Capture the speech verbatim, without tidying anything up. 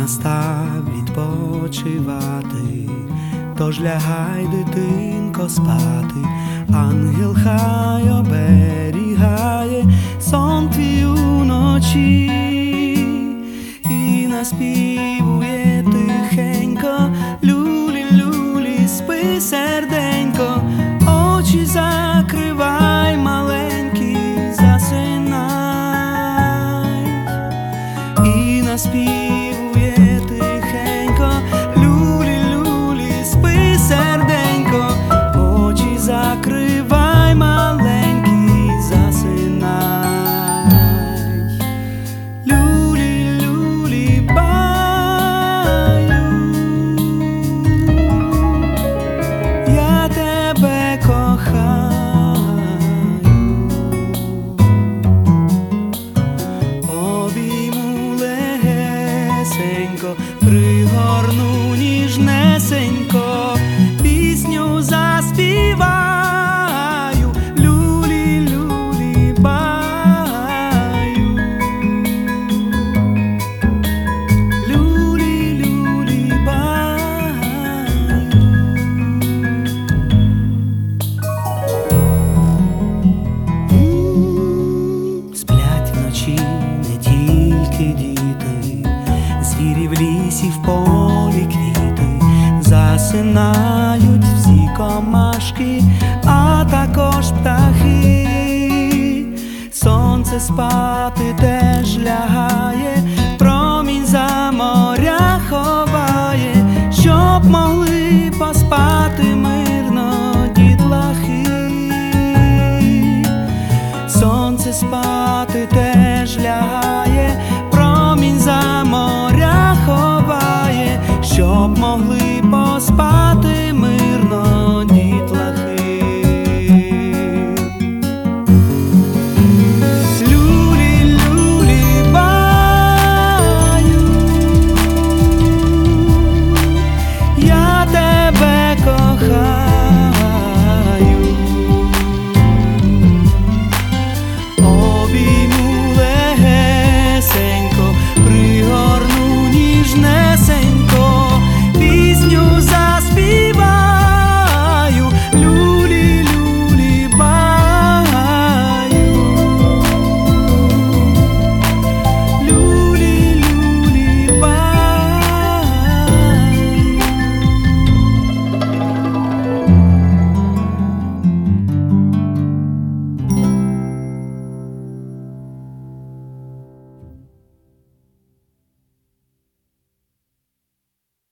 настав відпочивати, тож лягай, дитинко, спати, ангел хай оберігає сон твій уночі і наспівує тихенько: люлі, люлі, спи, серденько, очі закривай, маленький, засинай. І наспівує тихенько: люлі, люлі, спи, серденько, очі закривай, маленький, засинай. Люлі, люлі, баю, я тебе кохаю, обійму легесенько, пригорну ніжнесенько, пісню заспіваю, люлі, люлі, баю, люлі, люлі, баю. М, Сплять вночі не тільки діти, звірі в лісі, в полі квіти, засинають всі комашки, а також птахи. Сонце спати теж лягає, промінь за моря ховає, щоб могли поспати